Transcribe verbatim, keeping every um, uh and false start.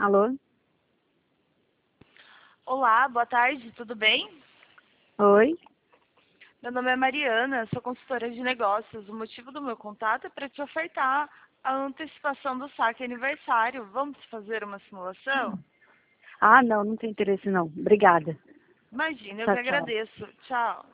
Alô? Olá, boa tarde, tudo bem? Oi? Meu nome é Mariana, sou consultora de negócios. O motivo do meu contato é para te ofertar a antecipação do saque aniversário. Vamos fazer uma simulação? Ah, não, não tem interesse não. Obrigada. Imagina, eu Tchau, que tchau. agradeço. Tchau.